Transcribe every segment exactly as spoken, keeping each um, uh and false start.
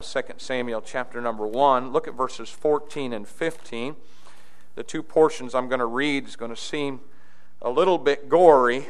Second Samuel chapter number one. Look at verses fourteen and fifteen. The two portions I'm going to read is going to seem a little bit gory,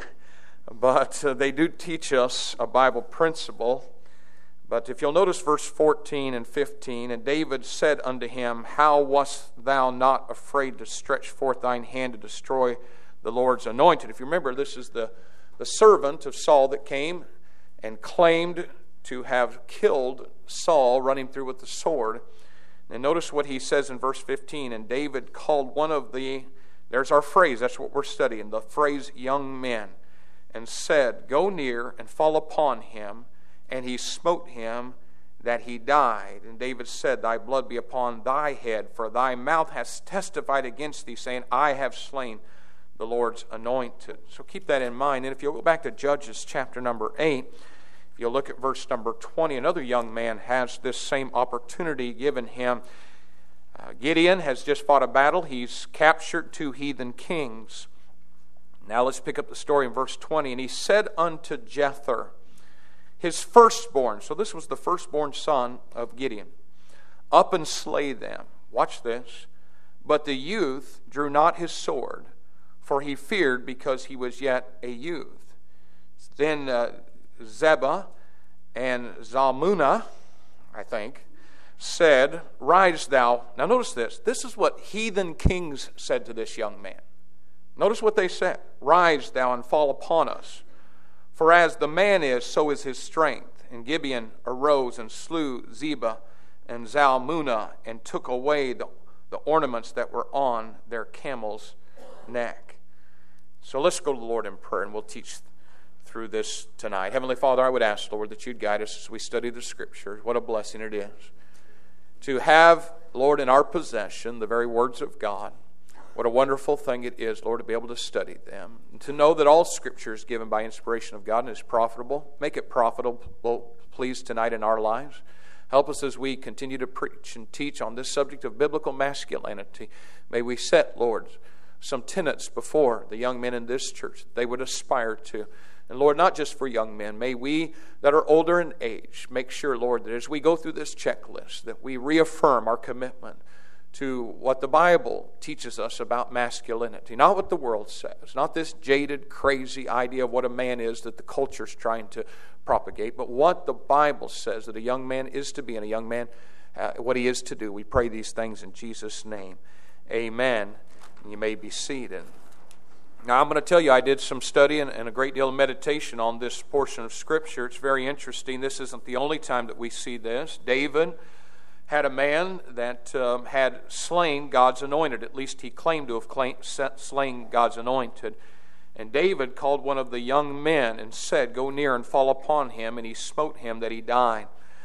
but uh, they do teach us a Bible principle. But if you'll notice verse fourteen and fifteen, and David said unto him, How wast thou not afraid to stretch forth thine hand to destroy the Lord's anointed? If you remember, this is the, the servant of Saul that came and claimed to have killed Saul, running through with the sword. And notice what he says in verse fifteen, and David called one of the, there's our phrase, that's what we're studying, the phrase young men, and said, Go near and fall upon him. And he smote him that he died. And David said, Thy blood be upon thy head, for thy mouth has testified against thee, saying, I have slain the Lord's anointed. So keep that in mind. And if you'll go back to Judges chapter number eight, if you'll look at verse number twenty, another young man has this same opportunity given him. Uh, Gideon has just fought a battle. He's captured two heathen kings. Now let's pick up the story in verse twenty. And he said unto Jether, his firstborn, so this was the firstborn son of Gideon, up and slay them. Watch this. But the youth drew not his sword, for he feared because he was yet a youth. Then uh, Zebah and Zalmunna, I think, said, Rise thou. Now notice this. This is what heathen kings said to this young man. Notice what they said. Rise thou and fall upon us. For as the man is, so is his strength. And Gibeon arose and slew Zebah and Zalmunna and took away the, the ornaments that were on their camel's neck. So let's go to the Lord in prayer, and we'll teach through this tonight. Heavenly Father, I would ask, Lord, that you'd guide us as we study the Scriptures. What a blessing it is to have, Lord, in our possession the very words of God. What a wonderful thing it is, Lord, to be able to study them. And to know that all Scripture is given by inspiration of God and is profitable. Make it profitable, please, tonight in our lives. Help us as we continue to preach and teach on this subject of biblical masculinity. May we set, Lord, some tenets before the young men in this church that they would aspire to. And Lord, not just for young men, may we that are older in age make sure, Lord, that as we go through this checklist, that we reaffirm our commitment to what the Bible teaches us about masculinity. Not what the world says, not this jaded, crazy idea of what a man is that the culture is trying to propagate, but what the Bible says that a young man is to be, and a young man, uh, what he is to do. We pray these things in Jesus' name. Amen. You may be seated. Now, I'm going to tell you, I did some study and, and a great deal of meditation on this portion of Scripture. It's very interesting. This isn't the only time that we see this. David had a man that um, had slain God's anointed. At least he claimed to have claimed, slain God's anointed. And David called one of the young men and said, Go near and fall upon him. And he smote him that he died.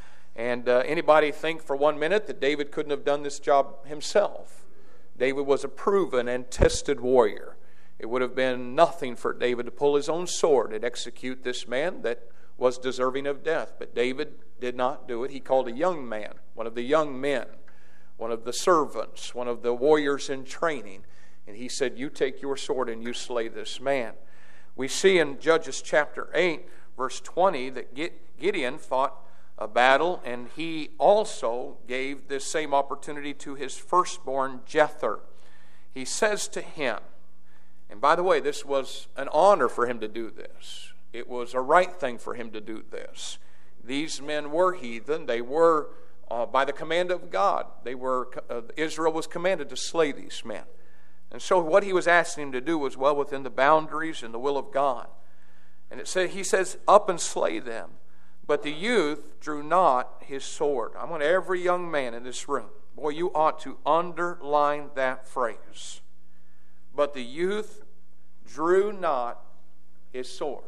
And uh, anybody think for one minute that David couldn't have done this job himself? David was a proven and tested warrior. It would have been nothing for David to pull his own sword and execute this man that was deserving of death. But David did not do it. He called a young man, one of the young men, one of the servants, one of the warriors in training. And he said, You take your sword and you slay this man. We see in Judges chapter eight, verse twenty, that Gideon fought a battle, and he also gave this same opportunity to his firstborn Jether. He says to him, and by the way, this was an honor for him to do this. It was a right thing for him to do this. These men were heathen. They were, uh, by the command of God, they were. Uh, Israel was commanded to slay these men. And so what he was asking him to do was well within the boundaries and the will of God. And it said, he says, Up and slay them. But the youth drew not his sword. I want every young man in this room, boy, you ought to underline that phrase. But the youth drew not his sword.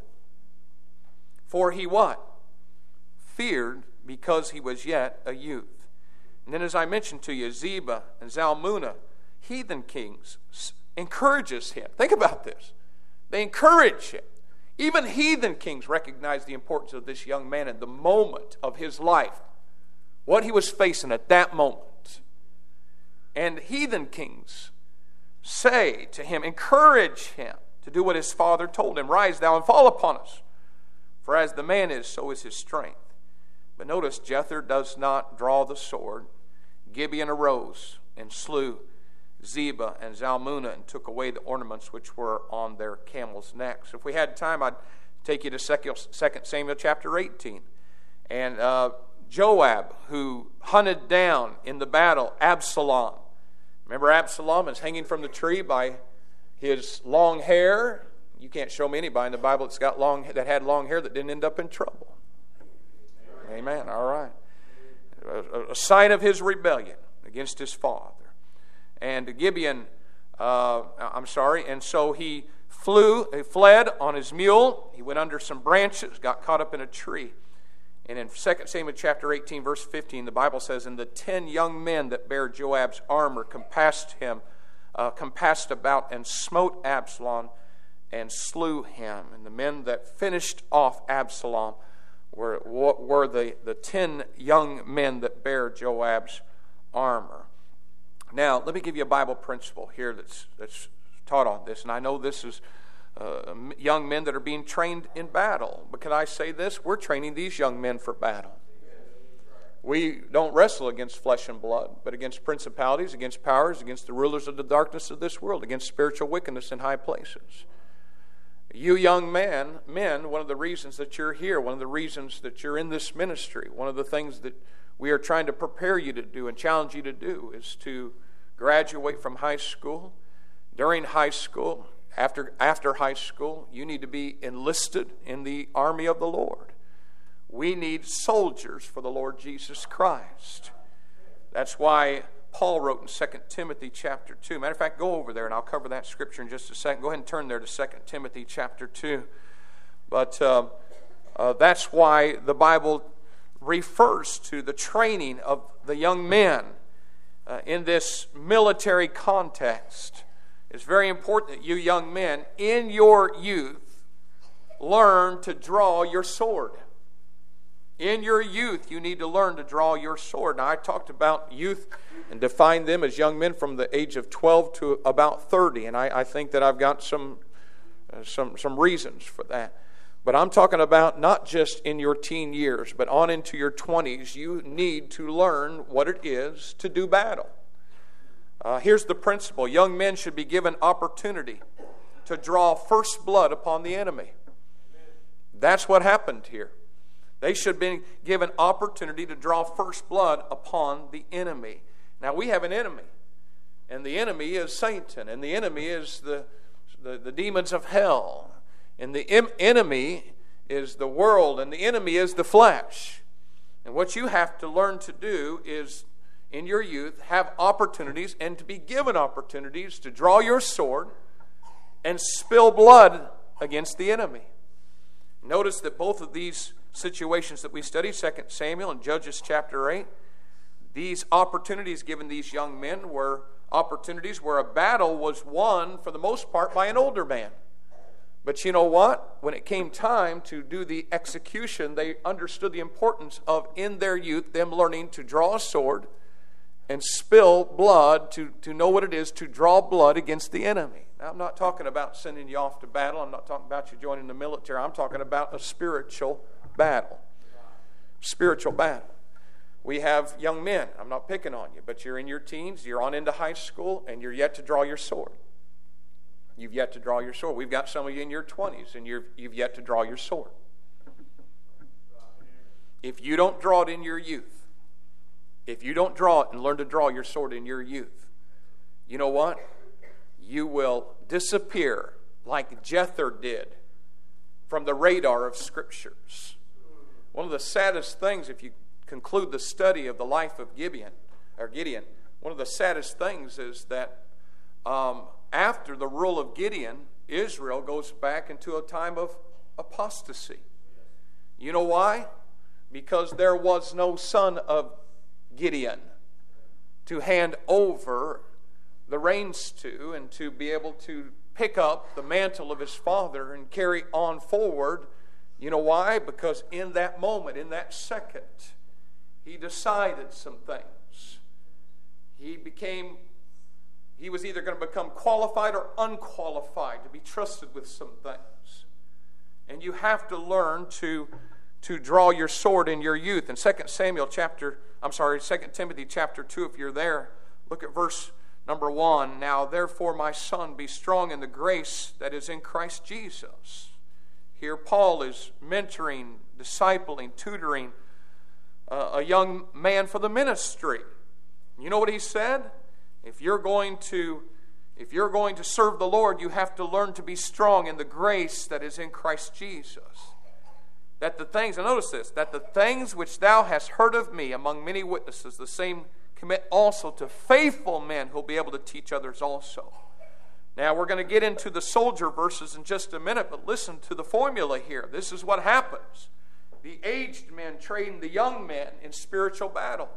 For he what? Feared because he was yet a youth. And then as I mentioned to you, Zebah and Zalmunna, heathen kings, encourages him. Think about this. They encourage him. Even heathen kings recognize the importance of this young man in the moment of his life, what he was facing at that moment. And heathen kings say to him, encourage him to do what his father told him. Rise thou and fall upon us. For as the man is, so is his strength. But notice, Jether does not draw the sword. Gibeon arose and slew Zebah and Zalmunna and took away the ornaments which were on their camels' necks. If we had time, I'd take you to Second Samuel chapter eighteen. And uh, Joab, who hunted down in the battle Absalom. Remember, Absalom is hanging from the tree by his long hair. You can't show me anybody in the Bible that's got long that had long hair that didn't end up in trouble. Amen. All right. A, a sign of his rebellion against his father. And Gibeon, uh, I'm sorry, and so he flew, he fled on his mule. He went under some branches, got caught up in a tree. And in Second Samuel chapter eighteen, verse fifteen, the Bible says, "And the ten young men that bare Joab's armor compassed him, uh, compassed about and smote Absalom and slew him." And the men that finished off Absalom were, were the, the ten young men that bare Joab's armor. Now, let me give you a Bible principle here that's, that's taught on this. And I know this is uh, young men that are being trained in battle. But can I say this? We're training these young men for battle. We don't wrestle against flesh and blood, but against principalities, against powers, against the rulers of the darkness of this world, against spiritual wickedness in high places. You young men, men, one of the reasons that you're here, one of the reasons that you're in this ministry, one of the things that we are trying to prepare you to do and challenge you to do is to graduate from high school. During high school, after, after high school, you need to be enlisted in the army of the Lord. We need soldiers for the Lord Jesus Christ. That's why Paul wrote in Second Timothy chapter two. Matter of fact, go over there and I'll cover that scripture in just a second. Go ahead and turn there to Second Timothy chapter two. But uh, uh, that's why the Bible refers to the training of the young men uh, in this military context. It's very important that you young men in your youth learn to draw your sword. In your youth, you need to learn to draw your sword. Now, I talked about youth and defined them as young men from the age of twelve to about thirty, and I, I think that I've got some, uh, some, some reasons for that. But I'm talking about not just in your teen years, but on into your twenties. You need to learn what it is to do battle. Uh, here's the principle. Young men should be given opportunity to draw first blood upon the enemy. That's what happened here. They should be given opportunity to draw first blood upon the enemy. Now, we have an enemy, and the enemy is Satan, and the enemy is the, the, the demons of hell. And the em- enemy is the world, and the enemy is the flesh. And what you have to learn to do is, in your youth, have opportunities and to be given opportunities to draw your sword and spill blood against the enemy. Notice that both of these situations that we studied, Second Samuel and Judges chapter eight, these opportunities given these young men were opportunities where a battle was won for the most part by an older man. But you know what? When it came time to do the execution, they understood the importance of, in their youth, them learning to draw a sword and spill blood, to, to know what it is to draw blood against the enemy. Now, I'm not talking about sending you off to battle. I'm not talking about you joining the military. I'm talking about a spiritual battle. Spiritual battle. We have young men. I'm not picking on you, but you're in your teens, you're on into high school, and you're yet to draw your sword. You've yet to draw your sword. We've got some of you in your twenties, and you're, you've yet to draw your sword. If you don't draw it in your youth, if you don't draw it and learn to draw your sword in your youth, you know what? You will disappear like Jether did from the radar of Scriptures. One of the saddest things, if you conclude the study of the life of Gibeon, or Gideon, one of the saddest things is that um, after the rule of Gideon, Israel goes back into a time of apostasy. You know why? Because there was no son of Gideon to hand over the reins to and to be able to pick up the mantle of his father and carry on forward. You know why? Because in that moment, in that second, he decided some things. He became, he was either going to become qualified or unqualified to be trusted with some things. And you have to learn to to draw your sword in your youth. In Second Samuel chapter, I'm sorry, Second Timothy chapter two, if you're there, look at verse number one. Now, therefore, my son, be strong in the grace that is in Christ Jesus. Here Paul is mentoring, discipling, tutoring uh, a young man for the ministry. You know what he said? If you're going to if you're going to serve the Lord, you have to learn to be strong in the grace that is in Christ Jesus. That the things, and notice this, that the things which thou hast heard of me among many witnesses, the same commit also to faithful men who will be able to teach others also. Now, we're going to get into the soldier verses in just a minute, but listen to the formula here. This is what happens. The aged men train the young men in spiritual battle.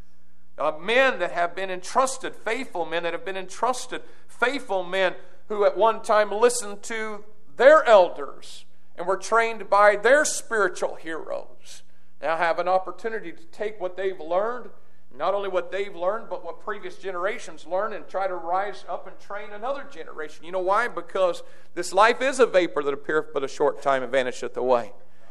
Uh, men that have been entrusted, faithful men that have been entrusted, faithful men who at one time listened to their elders and were trained by their spiritual heroes, now have an opportunity to take what they've learned, not only what they've learned, but what previous generations learned, and try to rise up and train another generation. You know why? Because this life is a vapor that appeareth but a short time and vanisheth away.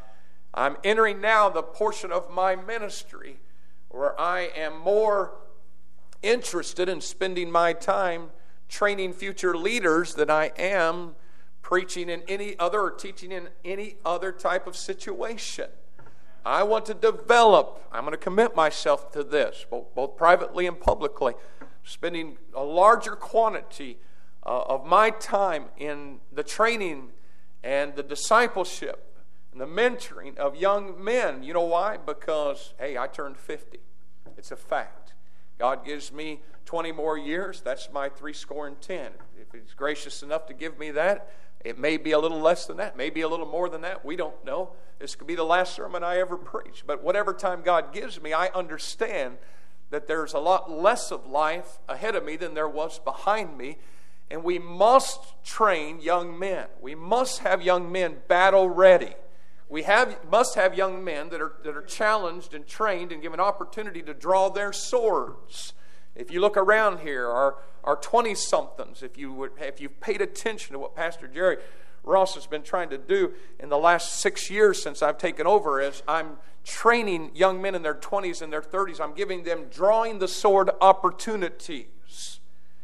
I'm entering now the portion of my ministry where I am more interested in spending my time training future leaders than I am preaching in any other or teaching in any other type of situation. I want to develop, I'm going to commit myself to this, both, both privately and publicly, spending a larger quantity uh, of my time in the training and the discipleship and the mentoring of young men. You know why? Because, hey, I turned fifty. It's a fact. God gives me twenty more years. That's my three score and ten. If He's gracious enough to give me that, it may be a little less than that, maybe a little more than that. We don't know. This could be the last sermon I ever preach. But whatever time God gives me, I understand that there's a lot less of life ahead of me than there was behind me. And we must train young men. We must have young men battle ready. We have must have young men that are that are challenged and trained and given opportunity to draw their swords. If you look around here, our our twenty-somethings, if you would, if you've paid attention to what Pastor Jerry Ross has been trying to do in the last six years since I've taken over, is I'm training young men in their twenties and their thirties. I'm giving them drawing the sword opportunities.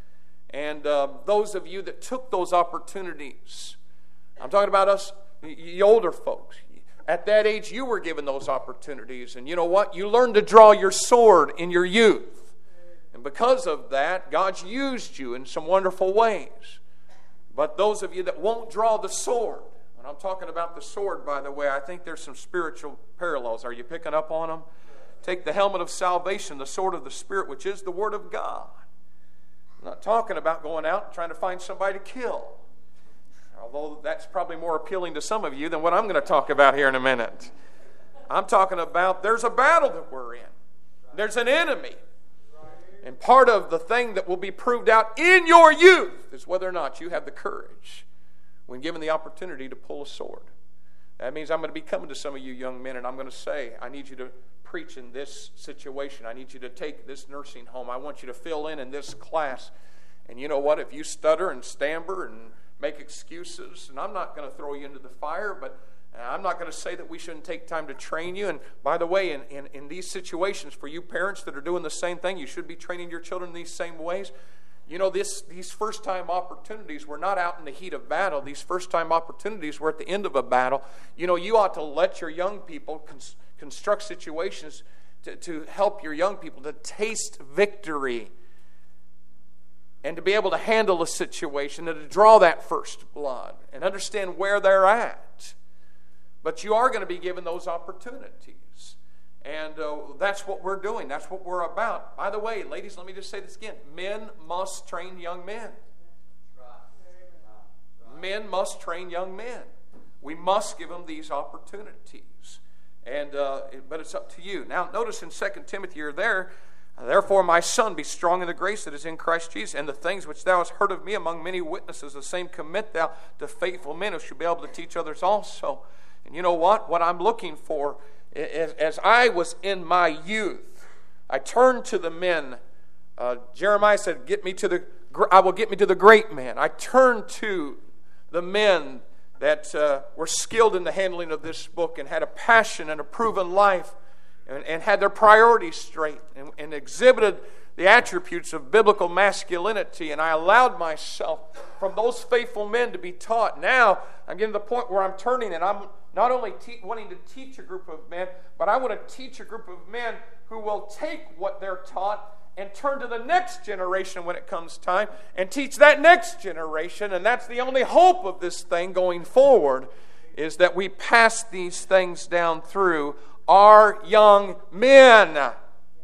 And uh, those of you that took those opportunities, I'm talking about us, the older folks. At that age, you were given those opportunities. And you know what? You learned to draw your sword in your youth. And because of that, God's used you in some wonderful ways. But those of you that won't draw the sword, and I'm talking about the sword, by the way, I think there's some spiritual parallels. Are you picking up on them? Take the helmet of salvation, the sword of the Spirit, which is the Word of God. I'm not talking about going out and trying to find somebody to kill. Although that's probably more appealing to some of you than what I'm going to talk about here in a minute. I'm talking about there's a battle that we're in. There's an enemy. And part of the thing that will be proved out in your youth is whether or not you have the courage when given the opportunity to pull a sword. That means I'm going to be coming to some of you young men and I'm going to say, I need you to preach in this situation. I need you to take this nursing home. I want you to fill in in this class. And you know what? If you stutter and stammer and make excuses, and I'm not going to throw you into the fire, but I'm not going to say that we shouldn't take time to train you. And by the way, in, in, in these situations, for you parents that are doing the same thing, you should be training your children in these same ways. You know, this, these first-time opportunities were not out in the heat of battle. These first-time opportunities were at the end of a battle. You know, you ought to let your young people cons- construct situations to, to help your young people to taste victory and to be able to handle a situation and to draw that first blood and understand where they're at. But you are going to be given those opportunities. And uh, that's what we're doing. That's what we're about. By the way, ladies, let me just say this again. Men must train young men. Men must train young men. We must give them these opportunities. And uh, but it's up to you. Now, notice in Second Timothy, you're there. Therefore, my son, be strong in the grace that is in Christ Jesus, and the things which thou hast heard of me among many witnesses, the same commit thou to faithful men who shall be able to teach others also. And you know what? What I'm looking for, is, as I was in my youth, I turned to the men. Uh, Jeremiah said, "Get me to the. I will get me to the great men." I turned to the men that uh, were skilled in the handling of this book and had a passion and a proven life and, and had their priorities straight and, and exhibited the attributes of biblical masculinity. And I allowed myself from those faithful men to be taught. Now I'm getting to the point where I'm turning and I'm not only te- wanting to teach a group of men, but I want to teach a group of men who will take what they're taught and turn to the next generation when it comes time and teach that next generation. And that's the only hope of this thing going forward, is that we pass these things down through our young men.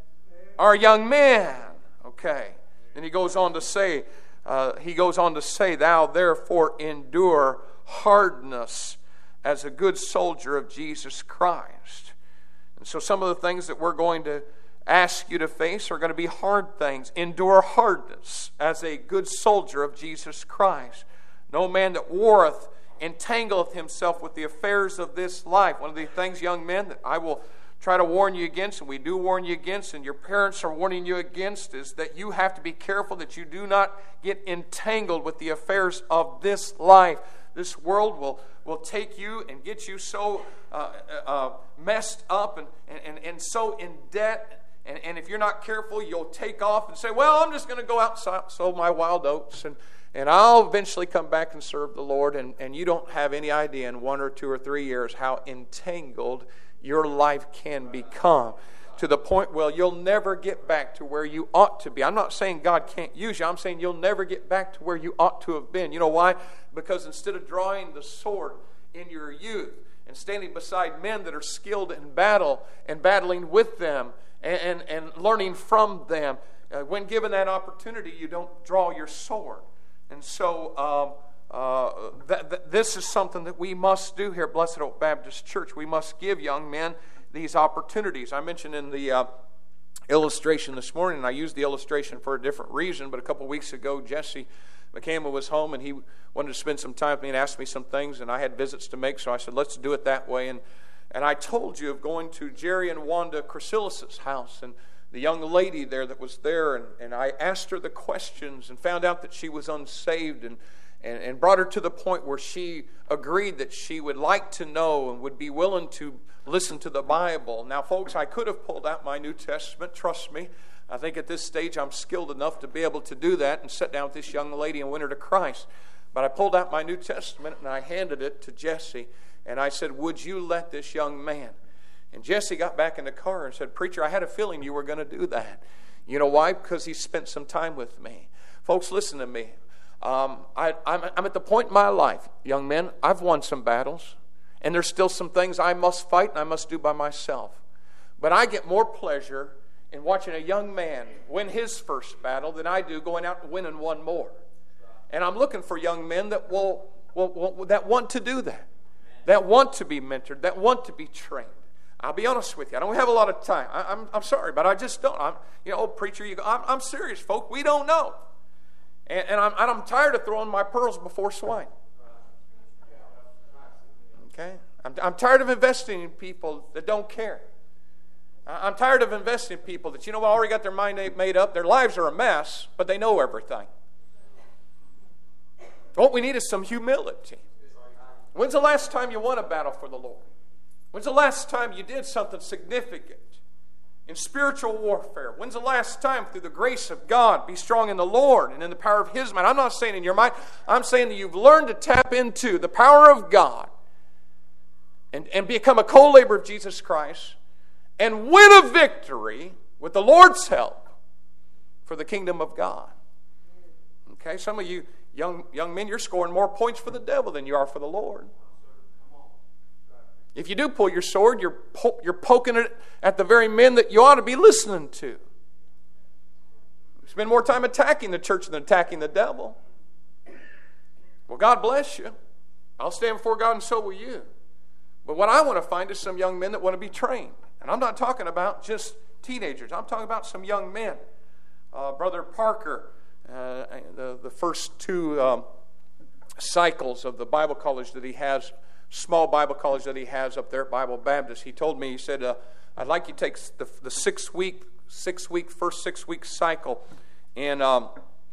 Our young men. Okay. Then he goes on to say, uh, he goes on to say, thou therefore endure hardness as a good soldier of Jesus Christ. And so some of the things that we're going to ask you to face are going to be hard things. Endure hardness as a good soldier of Jesus Christ. No man that warreth entangleth himself with the affairs of this life. One of the things, young men, that I will try to warn you against, and we do warn you against, and your parents are warning you against, is that you have to be careful that you do not get entangled with the affairs of this life. This world will, will take you and get you so uh, uh, messed up and, and, and so in debt. And, and if you're not careful, you'll take off and say, well, I'm just going to go out and sow my wild oats, and, and I'll eventually come back and serve the Lord. And, and you don't have any idea in one or two or three years how entangled your life can become, to the point where you'll never get back to where you ought to be. I'm not saying God can't use you. I'm saying you'll never get back to where you ought to have been. You know why? Because instead of drawing the sword in your youth and standing beside men that are skilled in battle and battling with them, And, and, and learning from them, uh, when given that opportunity, you don't draw your sword. And so um, uh, th- th- this is something that we must do here at Blessed Oak Baptist Church. We must give young men these opportunities. I mentioned in the uh, illustration this morning, and I used the illustration for a different reason, but a couple weeks ago, Jesse McCampbell was home, and he wanted to spend some time with me and asked me some things, and I had visits to make, so I said, let's do it that way. And And I told you of going to Jerry and Wanda Chrysilius' house, and the young lady there that was there, and, and I asked her the questions and found out that she was unsaved, and, and, and brought her to the point where she agreed that she would like to know and would be willing to listen to the Bible. Now, folks, I could have pulled out my New Testament. Trust me. I think at this stage I'm skilled enough to be able to do that and sit down with this young lady and win her to Christ. But I pulled out my New Testament and I handed it to Jesse. And I said, would you let this young man? And Jesse got back in the car and said, preacher, I had a feeling you were going to do that. You know why? Because he spent some time with me. Folks, listen to me. Um, I, I'm, I'm at the point in my life, young men, I've won some battles. And there's still some things I must fight and I must do by myself. But I get more pleasure in watching a young man win his first battle than I do going out and winning one more. And I'm looking for young men that will, will, will that want to do that. That want to be mentored, that want to be trained. I'll be honest with you. I don't have a lot of time. I, I'm, I'm sorry, but I just don't. I'm, you know, oh, preacher, you go, I'm, I'm serious, folk. We don't know. And, and, I'm, and I'm tired of throwing my pearls before swine. Okay? I'm, I'm tired of investing in people that don't care. I'm tired of investing in people that, you know, already got their mind made up. Their lives are a mess, but they know everything. What we need is some humility. When's the last time you won a battle for the Lord? When's the last time you did something significant in spiritual warfare? When's the last time, through the grace of God, be strong in the Lord and in the power of His might? I'm not saying in your might. I'm saying that you've learned to tap into the power of God and, and become a co-laborer of Jesus Christ and win a victory with the Lord's help for the kingdom of God. Okay, some of you Young young men, you're scoring more points for the devil than you are for the Lord. If you do pull your sword, you're po- you're poking it at the very men that you ought to be listening to. You spend more time attacking the church than attacking the devil. Well, God bless you. I'll stand before God and so will you. But what I want to find is some young men that want to be trained. And I'm not talking about just teenagers. I'm talking about some young men. Uh, Brother Parker, Uh, the, the first two um, cycles of the Bible college that he has, small Bible college that he has up there at Bible Baptist, he told me, he said, uh, I'd like you to take the, the six week, six week, first six week cycle and um,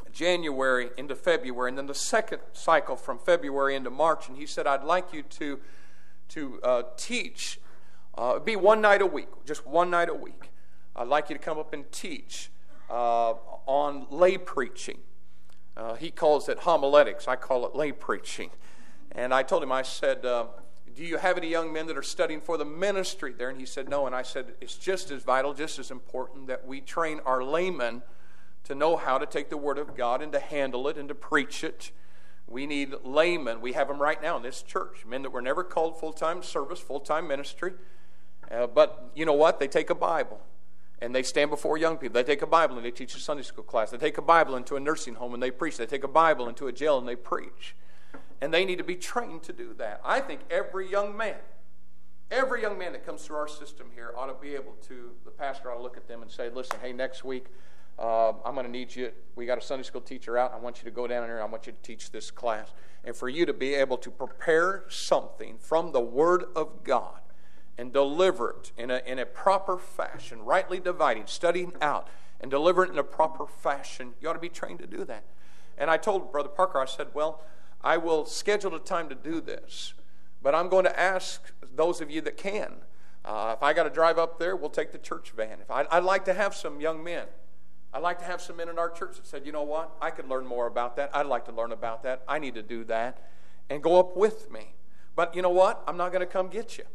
January into February, and then the second cycle from February into March. And he said, I'd like you to, to uh, teach, uh, it'd be one night a week, just one night a week. I'd like you to come up and teach uh, on lay preaching. Uh, he calls it homiletics. I call it lay preaching. And I told him, I said, uh, do you have any young men that are studying for the ministry there? And he said, no. And I said, it's just as vital, just as important that we train our laymen to know how to take the Word of God and to handle it and to preach it. We need laymen. We have them right now in this church. Men that were never called full-time service, full-time ministry. Uh, but you know what? They take a Bible and they stand before young people. They take a Bible and they teach a Sunday school class. They take a Bible into a nursing home and they preach. They take a Bible into a jail and they preach. And they need to be trained to do that. I think every young man, every young man that comes through our system here ought to be able to, the pastor ought to look at them and say, listen, hey, next week, uh, I'm going to need you. We got a Sunday school teacher out. I want you to go down there. I want you to teach this class. And for you to be able to prepare something from the Word of God and deliver it in a, in a proper fashion, rightly dividing, studying out, and deliver it in a proper fashion, you ought to be trained to do that. And I told Brother Parker, I said, well, I will schedule a time to do this, but I'm going to ask those of you that can. Uh, if I got to drive up there, we'll take the church van. If I, I'd like to have some young men. I'd like to have some men in our church that said, you know what, I could learn more about that. I'd like to learn about that. I need to do that. And go up with me. But you know what? I'm not going to come get you.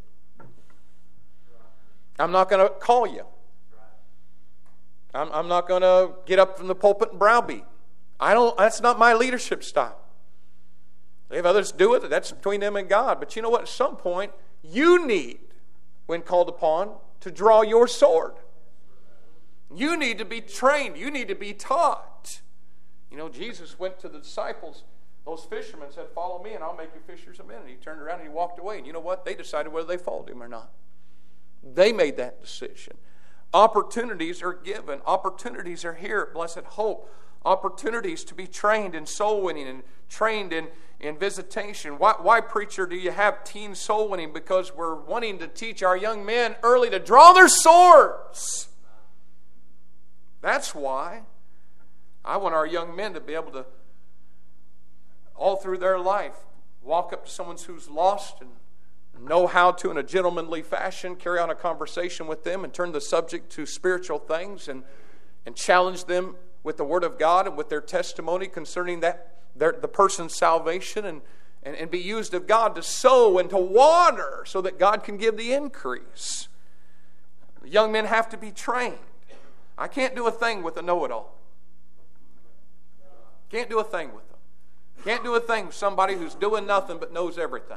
I'm not going to call you. I'm, I'm not going to get up from the pulpit and browbeat. I don't. That's not my leadership style. If others do it, that's between them and God. But you know what? At some point, you need, when called upon, to draw your sword. You need to be trained. You need to be taught. You know, Jesus went to the disciples, those fishermen, said, follow me and I'll make you fishers of men. And he turned around and he walked away. And you know what? They decided whether they followed him or not. They made that decision. Opportunities are given. Opportunities are here at Blessed Hope. Opportunities to be trained in soul winning and trained in, in visitation. Why, why, preacher, do you have teen soul winning? Because we're wanting to teach our young men early to draw their swords. That's why. I want our young men to be able to, all through their life, walk up to someone who's lost and know how to, in a gentlemanly fashion, carry on a conversation with them and turn the subject to spiritual things and, and challenge them with the Word of God and with their testimony concerning that their, the person's salvation and, and, and be used of God to sow and to water so that God can give the increase. Young men have to be trained. I can't do a thing with a know-it-all. Can't do a thing with them. Can't do a thing with somebody who's doing nothing but knows everything.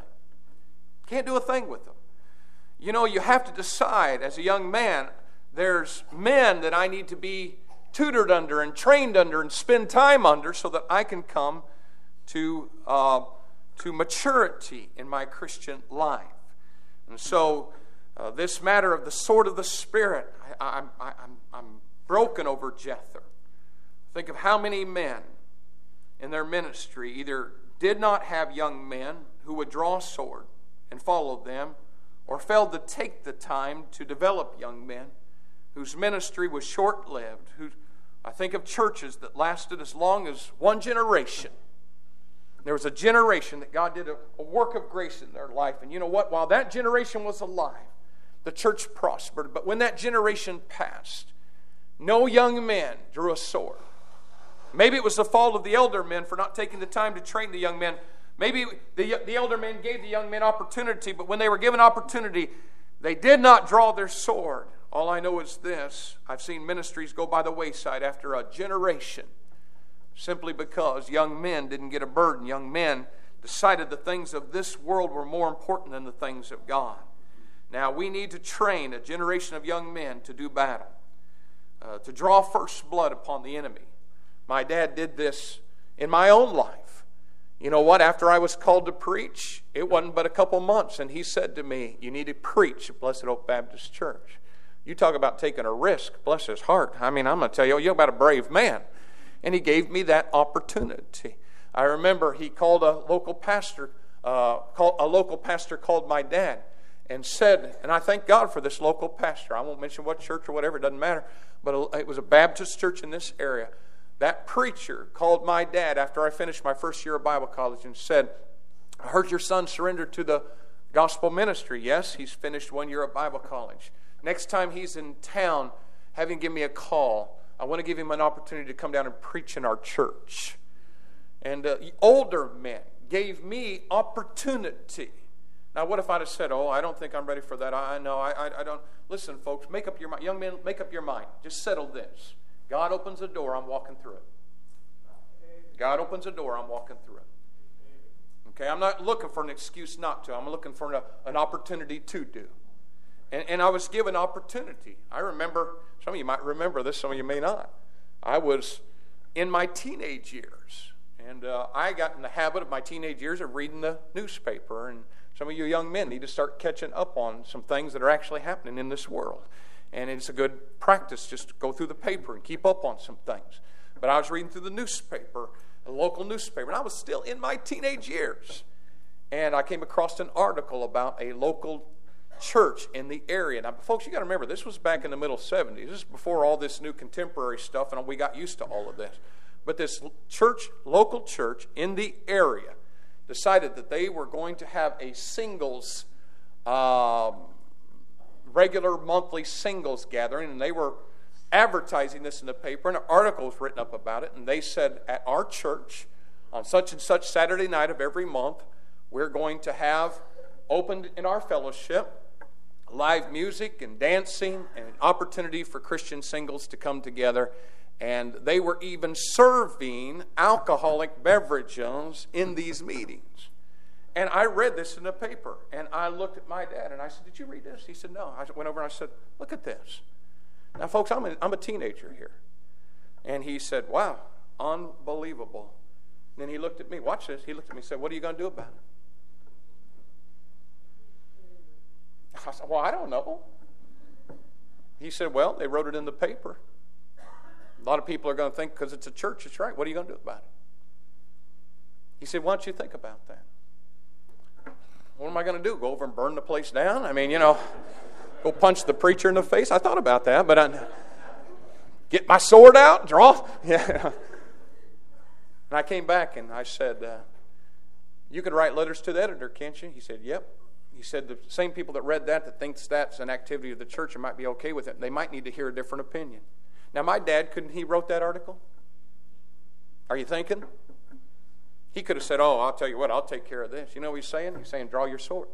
Can't do a thing with them. You know, you have to decide as a young man, there's men that I need to be tutored under and trained under and spend time under so that I can come to uh, to maturity in my Christian life. And so uh, this matter of the sword of the Spirit, I, I'm, I, I'm, I'm broken over Jethro. Think of how many men in their ministry either did not have young men who would draw a sword and follow them, or failed to take the time to develop young men whose ministry was short-lived. Who, I think of churches that lasted as long as one generation. There was a generation that God did a, a work of grace in their life. And you know what? While that generation was alive, the church prospered. But when that generation passed, no young men drew a sword. Maybe it was the fault of the elder men for not taking the time to train the young men. Maybe the, the elder men gave the young men opportunity, but when they were given opportunity, they did not draw their sword. All I know is this: I've seen ministries go by the wayside after a generation simply because young men didn't get a burden. Young men decided the things of this world were more important than the things of God. Now, we need to train a generation of young men to do battle, uh, to draw first blood upon the enemy. My dad did this in my own life. You know what? After I was called to preach, it wasn't but a couple months, and he said to me, you need to preach at Blessed Hope Baptist Church. You talk about taking a risk. Bless his heart. I mean, I'm going to tell you, you're about a brave man. And he gave me that opportunity. I remember he called a local pastor, uh, called, a local pastor called my dad and said, and I thank God for this local pastor. I won't mention what church or whatever, it doesn't matter, but it was a Baptist church in this area. that preacher called my dad after I finished my first year of Bible college and said, I heard your son surrendered to the gospel ministry. Yes, he's finished one year of Bible college. Next time he's in town, have him give me a call. I want to give him an opportunity to come down and preach in our church. And uh, older men gave me opportunity. Now, what if I'd have said, oh, I don't think I'm ready for that. I know, I, I, I don't. Listen, folks, make up your mind. Young men, make up your mind. Just settle this. God opens a door, I'm walking through it. God opens a door, I'm walking through it. Okay, I'm not looking for an excuse not to. I'm looking for an, an opportunity to do. And, and I was given opportunity. I remember, some of you might remember this, some of you may not. I was in my teenage years. And uh, I got in the habit of my teenage years of reading the newspaper. And some of you young men need to start catching up on some things that are actually happening in this world. And it's a good practice just to go through the paper and keep up on some things. But I was reading through the newspaper, a local newspaper, and I was still in my teenage years. And I came across an article about a local church in the area. Now, folks, you got to remember, this was back in the middle seventies. This is before all this new contemporary stuff, and we got used to all of this. But this church, local church in the area, decided that they were going to have a singles, um, regular monthly singles gathering, and they were advertising this in the paper, and an article was written up about it, and they said, at our church, on such and such Saturday night of every month, we're going to have opened in our fellowship live music and dancing and an opportunity for Christian singles to come together. And they were even serving alcoholic beverages in these meetings. And I read this in the paper, and I looked at my dad, and I said, did you read this? He said, no. I went over and I said, look at this. Now, folks, I'm a, I'm a teenager here. And he said, wow, unbelievable. And then he looked at me. Watch this. He looked at me and said, what are you going to do about it? I said, well, I don't know. He said, well, they wrote it in the paper. A lot of people are going to think because it's a church, it's right. What are you going to do about it? He said, why don't you think about that? What am I going to do? Go over and burn the place down? I mean, you know, go punch the preacher in the face? I thought about that, but I get my sword out, draw. Yeah. And I came back and I said, uh, you could write letters to the editor, can't you? He said, yep. He said, the same people that read that, that thinks that's an activity of the church and might be okay with it, they might need to hear a different opinion. Now, my dad, couldn't he wrote that article? Are you thinking? He could have said, oh, I'll tell you what, I'll take care of this. You know what he's saying? He's saying, draw your sword.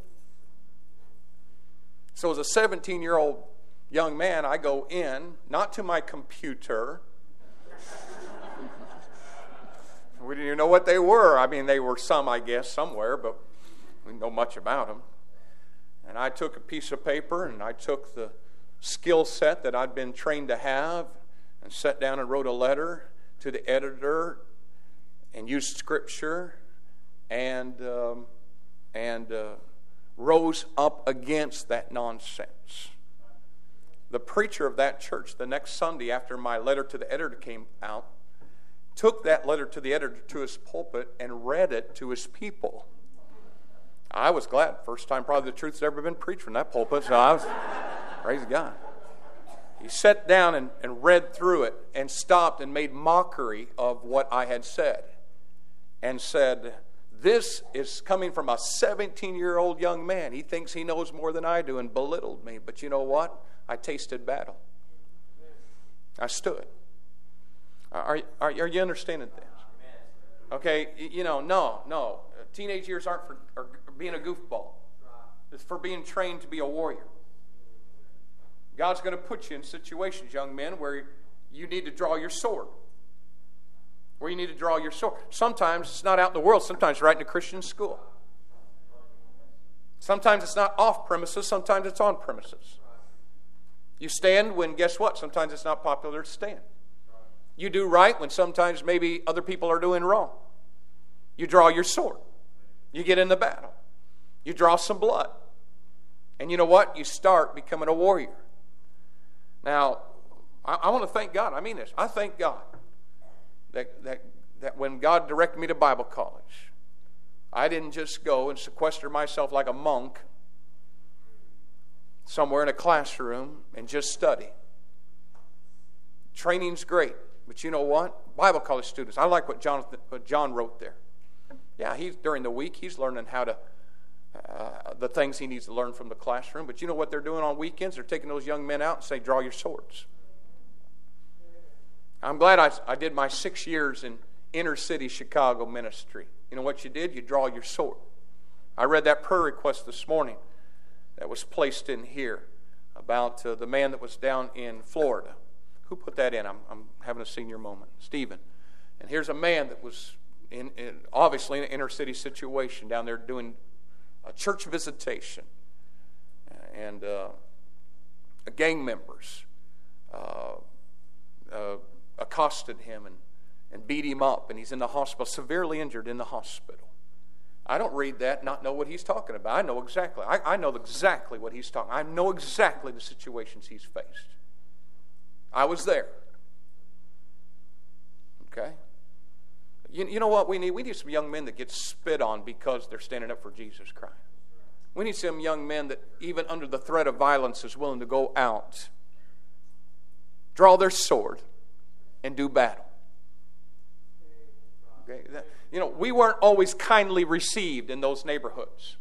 So as a seventeen-year-old young man, I go in, not to my computer. We didn't even know what they were. I mean, they were some, I guess, somewhere, but we didn't know much about them. And I took a piece of paper, and I took the skill set that I'd been trained to have, and sat down and wrote a letter to the editor and used scripture and um, and uh, rose up against that nonsense. The preacher of that church the next Sunday after my letter to the editor came out took that letter to the editor to his pulpit and read it to his people. I was glad. First time probably the truth's ever been preached from that pulpit, so I was, praise God. He sat down and, and read through it and stopped and made mockery of what I had said and said, this is coming from a seventeen-year-old young man. He thinks he knows more than I do, and belittled me. But you know what? I tasted battle. I stood. Are, are, are you understanding this? Okay, you know, no, no. Teenage years aren't for, for being a goofball. It's for being trained to be a warrior. God's going to put you in situations, young men, where you need to draw your sword. Where you need to draw your sword. Sometimes it's not out in the world. Sometimes it's right in a Christian school. Sometimes it's not off premises. Sometimes it's on premises. You stand when, guess what? Sometimes it's not popular to stand. You do right when sometimes maybe other people are doing wrong. You draw your sword. You get in the battle. You draw some blood. And you know what? You start becoming a warrior. Now, I, I want to thank God. I mean this. I thank God that, that, that when God directed me to Bible college, I didn't just go and sequester myself like a monk somewhere in a classroom and just study. Training's great. But you know what? Bible college students, I like what John, what John wrote there. Yeah, he's during the week, he's learning how to, uh, the things he needs to learn from the classroom. But you know what they're doing on weekends? They're taking those young men out and say, draw your swords. I'm glad I, I did my six years in inner city Chicago ministry. You know what you did? You draw your sword. I read that prayer request this morning that was placed in here about uh, the man that was down in Florida. Who put that in? I'm, I'm having a senior moment. Stephen. And here's a man that was in, in obviously in an inner city situation down there doing a church visitation. And uh, gang members uh, uh, accosted him and, and beat him up. And he's in the hospital, severely injured in the hospital. I don't read that and not know what he's talking about. I know exactly. I, I know exactly what he's talking. I know exactly the situations he's faced. I was there. Okay? You, you know what we need? We need some young men that get spit on because they're standing up for Jesus Christ. We need some young men that, even under the threat of violence, is willing to go out, draw their sword, and do battle. Okay? That, you know, we weren't always kindly received in those neighborhoods.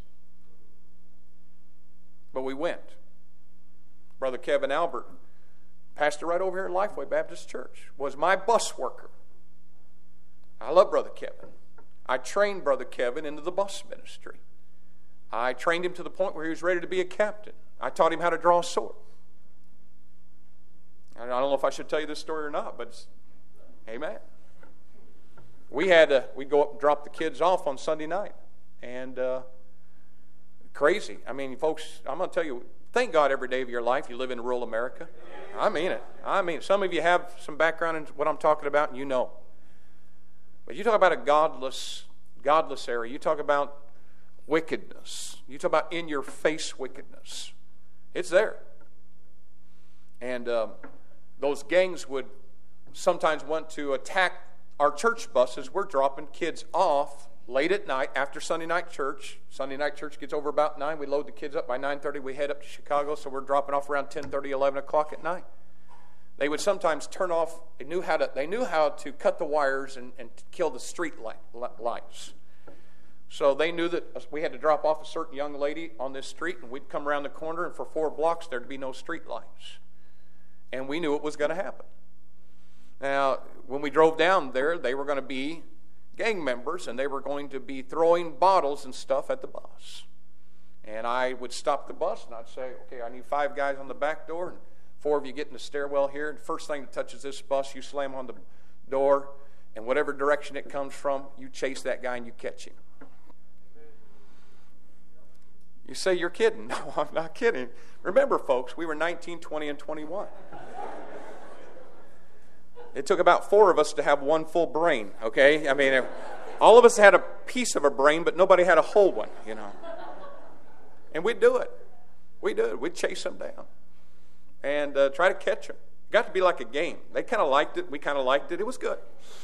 But we went. Brother Kevin Albert, pastor right over here at Lifeway Baptist Church, was my bus worker. I love Brother Kevin. I trained Brother Kevin into the bus ministry. I trained him to the point where he was ready to be a captain. I taught him how to draw a sword. I don't know if I should tell you this story or not, but it's, amen. We had to, we'd go up and drop the kids off on Sunday night. And uh, crazy. I mean, folks, I'm going to tell you, thank God every day of your life you live in rural America. I mean it. I mean it. Some of you have some background in what I'm talking about, and you know. But you talk about a godless, godless area. You talk about wickedness. You talk about in-your-face wickedness. It's there. And um, those gangs would sometimes want to attack our church buses. We're dropping kids off late at night after Sunday night church. Sunday night church gets over about nine. We load the kids up by nine thirty. We head up to Chicago, so we're dropping off around ten thirty, eleven o'clock at night. They would sometimes turn off. They knew how to. They knew how to cut the wires and, and kill the street light, lights. So they knew that we had to drop off a certain young lady on this street, and we'd come around the corner, and for four blocks there'd be no street lights. And we knew it was going to happen. Now, when we drove down there, they were going to be gang members, and they were going to be throwing bottles and stuff at the bus. And I would stop the bus, and I'd say, okay, I need five guys on the back door, and four of you get in the stairwell here. And the first thing that touches this bus, you slam on the door, and whatever direction it comes from, you chase that guy and you catch him. You say you're kidding. No, I'm not kidding. Remember, folks, we were nineteen, twenty, and twenty-one. It took about four of us to have one full brain, okay? I mean, all of us had a piece of a brain, but nobody had a whole one, you know. And we'd do it. We'd do it. We'd chase them down and uh, try to catch them. It got to be like a game. They kind of liked it. We kind of liked it. It was good.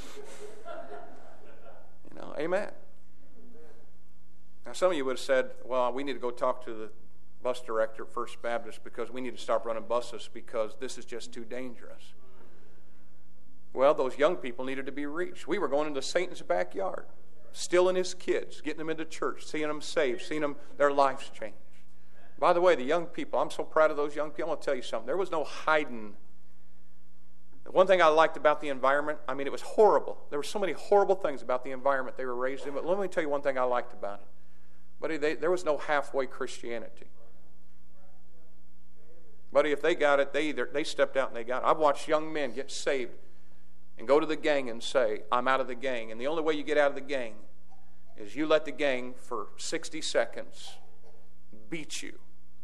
You know, amen. Now, some of you would have said, well, we need to go talk to the bus director at First Baptist because we need to stop running buses because this is just too dangerous. Well, those young people needed to be reached. We were going into Satan's backyard, stealing his kids, getting them into church, seeing them saved, seeing them their lives changed. By the way, the young people, I'm so proud of those young people. I'm going to tell you something. There was no hiding. One thing I liked about the environment, I mean, it was horrible. There were so many horrible things about the environment they were raised in, but let me tell you one thing I liked about it. Buddy, they, there was no halfway Christianity. Buddy, if they got it, they either they stepped out and they got it. I've watched young men get saved and go to the gang and say, I'm out of the gang. And the only way you get out of the gang is you let the gang for sixty seconds beat you.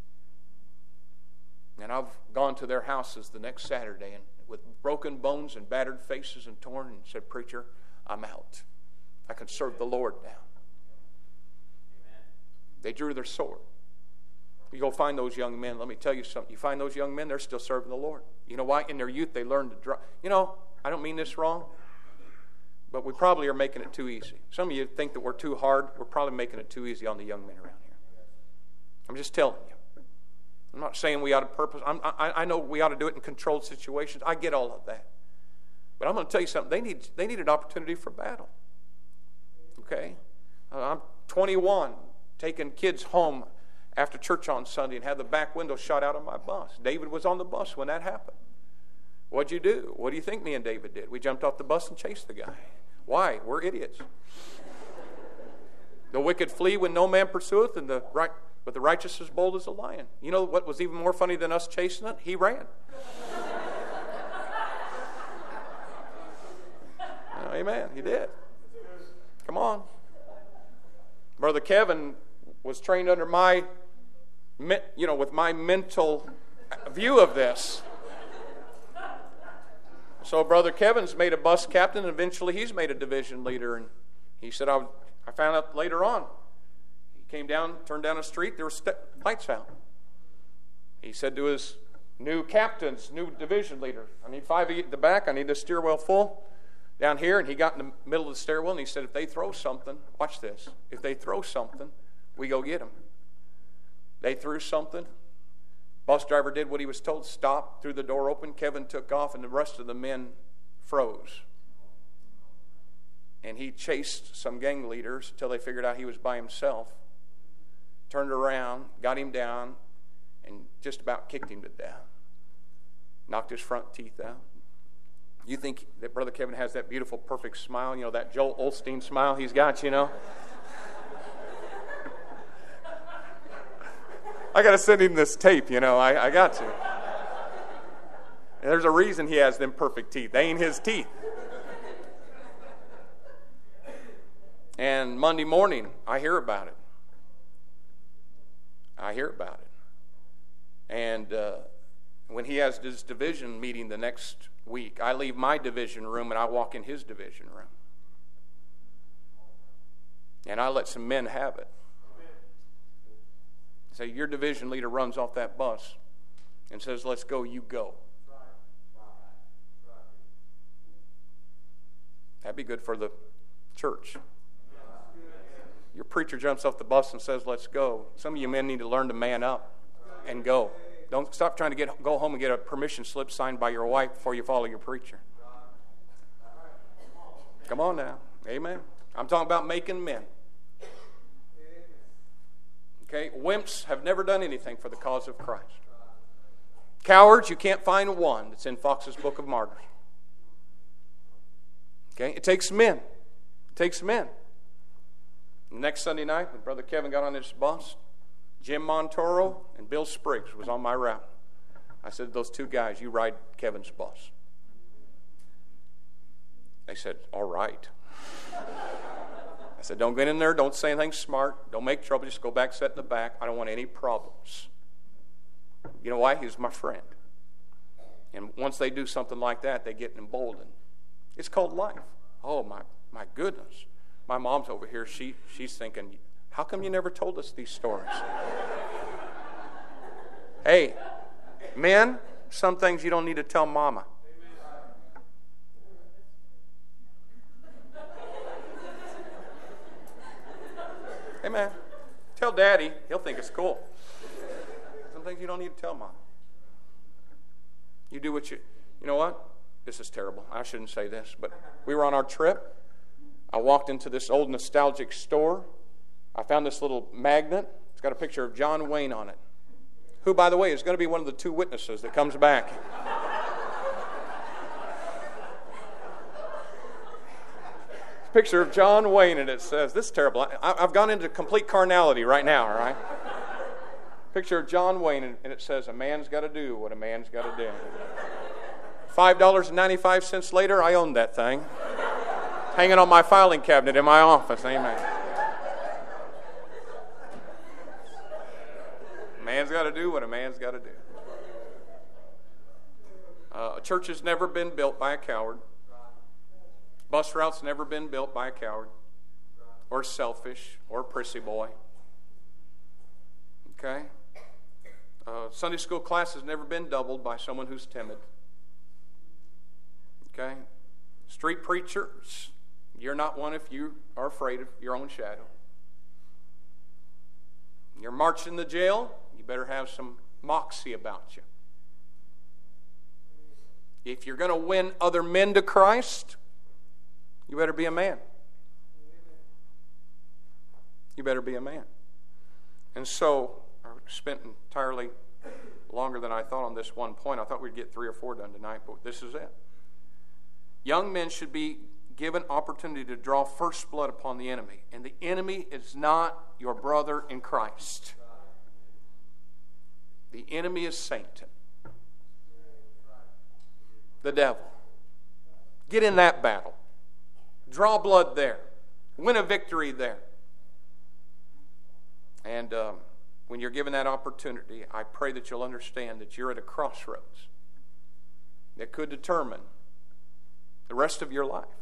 And I've gone to their houses the next Saturday and with broken bones and battered faces and torn and said, preacher, I'm out. I can serve the Lord now. They drew their sword. You go find those young men. Let me tell you something. You find those young men, they're still serving the Lord. You know why? In their youth, they learned to drive. You know, I don't mean this wrong, but we probably are making it too easy. Some of you think that we're too hard. We're probably making it too easy on the young men around here. I'm just telling you. I'm not saying we ought to purpose. I'm, I, I know we ought to do it in controlled situations. I get all of that. But I'm going to tell you something. They need, they need an opportunity for battle. Okay? Uh, I'm twenty-one, taking kids home after church on Sunday and had the back window shot out of my bus. David was on the bus when that happened. What'd you do? What do you think me and David did? We jumped off the bus and chased the guy. Why? We're idiots. The wicked flee when no man pursueth, and the right, but the righteous is bold as a lion. You know what was even more funny than us chasing it? He ran. Oh, amen. He did. Come on. Brother Kevin was trained under my, you know, with my mental view of this. So Brother Kevin's made a bus captain, and eventually he's made a division leader. And he said, I, I found out later on. He came down, turned down a street, there were st- lights out. He said to his new captains, new division leader, I need five at the back, I need the stairwell full down here. And he got in the middle of the stairwell, and he said, if they throw something, watch this, if they throw something, we go get them. They threw something. Bus driver did what he was told, stopped, threw the door open. Kevin took off, and the rest of the men froze. And he chased some gang leaders until they figured out he was by himself, turned around, got him down, and just about kicked him to death. Knocked his front teeth out. You think that Brother Kevin has that beautiful, perfect smile, you know, that Joel Osteen smile he's got, you know? I got to send him this tape, you know. I, I got to. And there's a reason he has them perfect teeth. They ain't his teeth. And Monday morning, I hear about it. I hear about it. And uh, when he has his division meeting the next week, I leave my division room and I walk in his division room. And I let some men have it. Say, your division leader runs off that bus and says, let's go, you go. That'd be good for the church. Your preacher jumps off the bus and says, let's go. Some of you men need to learn to man up and go. Don't stop trying to get go home and get a permission slip signed by your wife before you follow your preacher. Come on now. Amen. I'm talking about making men. Okay, wimps have never done anything for the cause of Christ. Cowards, you can't find one that's in Fox's Book of Martyrs. Okay, it takes men. It takes men. Next Sunday night, when Brother Kevin got on this bus, Jim Montoro and Bill Spriggs was on my route. I said, those two guys, you ride Kevin's bus. They said, all right. I said, don't get in there. Don't say anything smart. Don't make trouble. Just go back, sit in the back. I don't want any problems. You know why? He's my friend. And once they do something like that, they get emboldened. It's called life. Oh, my, my goodness. My mom's over here. She She's thinking, how come you never told us these stories? Hey, men, some things you don't need to tell mama. Hey, man, tell Daddy. He'll think it's cool. Some things you don't need to tell Mom. You do what you... You know what? This is terrible. I shouldn't say this, but we were on our trip. I walked into this old nostalgic store. I found this little magnet. It's got a picture of John Wayne on it, who, by the way, is going to be one of the two witnesses that comes back. Picture of John Wayne, and it says, this is terrible. I, I've gone into complete carnality right now, all right? Picture of John Wayne, and it says, a man's got to do what a man's got to do. five dollars and ninety-five cents later, I own that thing. Hanging on my filing cabinet in my office, amen. A man's got to do what a man's got to do. Uh, a church has never been built by a coward. Bus route's never been built by a coward or selfish or a prissy boy. Okay? Uh, Sunday school class has never been doubled by someone who's timid. Okay? Street preachers, you're not one if you are afraid of your own shadow. You're marching the jail, you better have some moxie about you. If you're going to win other men to Christ, you better be a man. You better be a man. And so, I spent entirely longer than I thought on this one point. I thought we'd get three or four done tonight, but this is it. Young men should be given opportunity to draw first blood upon the enemy. And the enemy is not your brother in Christ. The enemy is Satan. The devil. Get in that battle. Draw blood there. Win a victory there. And um, when you're given that opportunity, I pray that you'll understand that you're at a crossroads that could determine the rest of your life.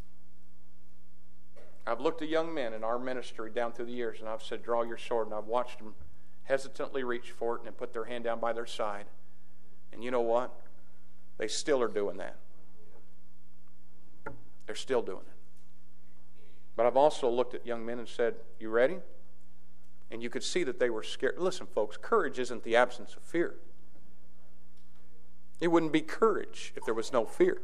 I've looked at young men in our ministry down through the years, and I've said, draw your sword, and I've watched them hesitantly reach for it and then put their hand down by their side. And you know what? They still are doing that. They're still doing it. But I've also looked at young men and said, you ready? And you could see that they were scared. Listen, folks, courage isn't the absence of fear. It wouldn't be courage if there was no fear.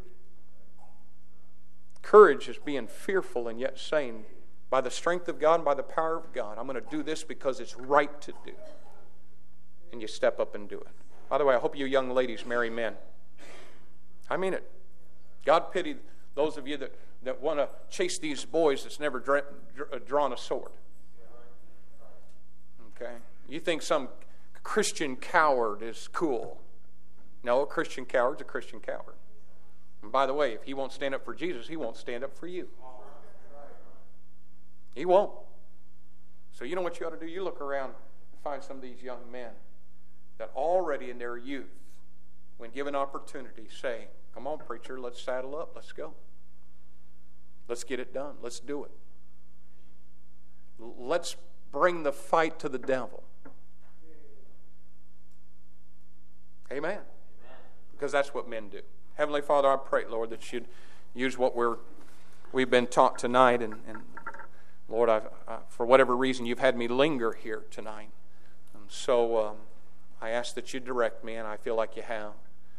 Courage is being fearful and yet saying, by the strength of God and by the power of God, I'm going to do this because it's right to do. And you step up and do it. By the way, I hope you young ladies marry men. I mean it. God pity those of you that, that want to chase these boys that's never dra- dra- drawn a sword. Okay? You think some Christian coward is cool. No, a Christian coward's a Christian coward. And by the way, if he won't stand up for Jesus, he won't stand up for you. He won't. So you know what you ought to do? You look around and find some of these young men that already in their youth, when given opportunity, say, come on, preacher, let's saddle up. Let's go. Let's get it done. Let's do it. Let's bring the fight to the devil. Amen. Because that's what men do. Heavenly Father, I pray, Lord, that you'd use what we're, we've been taught tonight. And, and Lord, I've, uh, for whatever reason, you've had me linger here tonight. And so um, I ask that you direct me, and I feel like you have.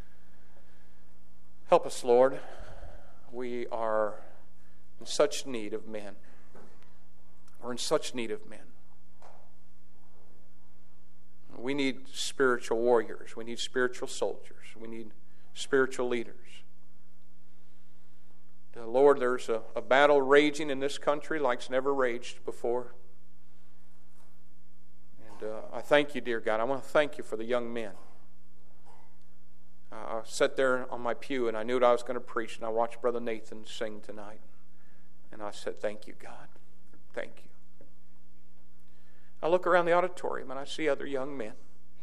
Help us, Lord. We are in such need of men. We're in such need of men. We need spiritual warriors. We need spiritual soldiers. We need spiritual leaders. Uh, Lord, there's a, a battle raging in this country like it's never raged before. And uh, I thank you, dear God. I want to thank you for the young men. Uh, I sat there on my pew and I knew what I was going to preach, and I watched Brother Nathan sing tonight. And I said, thank you, God. Thank you. I look around the auditorium and I see other young men.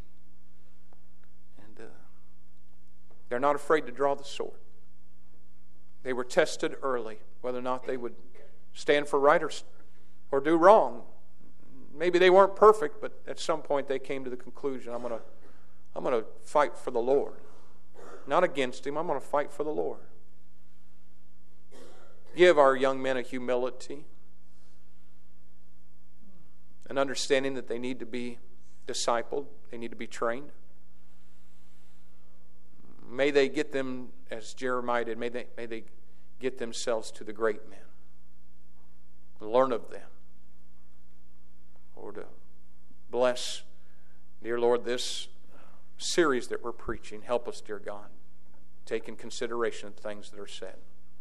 And uh, they're not afraid to draw the sword. They were tested early whether or not they would stand for right or, or do wrong. Maybe they weren't perfect, but at some point they came to the conclusion, I'm going to I'm going to fight for the Lord. Not against Him, I'm going to fight for the Lord. Give our young men a humility, an understanding that they need to be discipled, they need to be trained. May they get them, as Jeremiah did, may they, may they get themselves to the great men. Learn of them. Lord, uh, bless, dear Lord, this series that we're preaching. Help us, dear God. Take in consideration the things that are said.